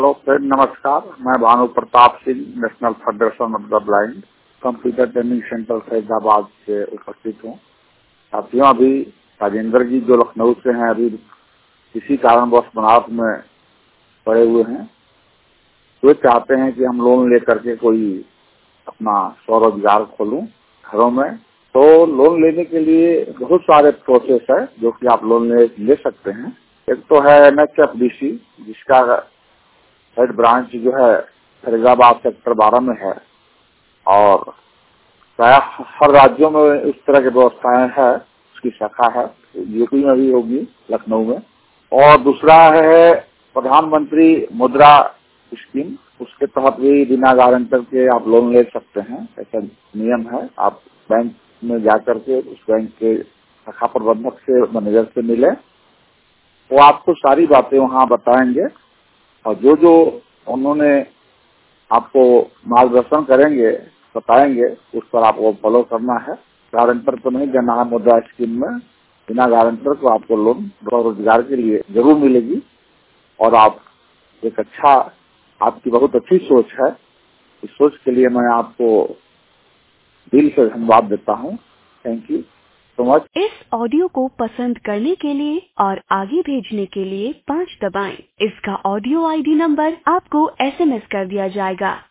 Hello friend, नमस्कार। मैं Bhanu Pratap Singh, National Federation of the Blind computer training centre Faizabad से उपस्थित हूँ। साथियों, अभी राजेंद्र जी जो लखनऊ से हैं, अभी किसी कारणवश बनारस में पड़े हुए हैं। वे चाहते हैं कि हम लोन लेकर के कोई अपना स्वरोजगार खोलूं घरों में। तो लोन लेने के लिए बहुत सारे प्रोसेस है जो कि आप लोन ले सकते हैं। एक तो है NHFDC, जिसका हेड ब्रांच जो है फैजाबाद सेक्टर 12 में है, और प्राय हर राज्यों में इस तरह की व्यवस्थाएं है। उसकी शाखा है, यूपी में भी होगी, लखनऊ में। और दूसरा है प्रधानमंत्री मुद्रा स्कीम, उसके तहत भी बिना गारंटर के आप लोन ले सकते हैं। ऐसा नियम है। आप बैंक में जाकर के उस बैंक के शाखा प्रबंधक से, मैनेजर से मिले, वो आपको सारी बातें वहाँ बताएंगे, और जो जो उन्होंने आपको मार्गदर्शन करेंगे, बताएंगे, उस पर आपको फॉलो करना है। गारंटर तो नहीं देना है मुद्रा स्कीम में। बिना गारंटर को आपको लोन रोजगार के लिए जरूर मिलेगी। और आप एक अच्छा, आपकी बहुत अच्छी सोच है। इस सोच के लिए मैं आपको दिल से धन्यवाद देता हूँ। Thank you so much. इस ऑडियो को पसंद करने के लिए और आगे भेजने के लिए 5 दबाएं। इसका ऑडियो ID नंबर आपको SMS कर दिया जाएगा।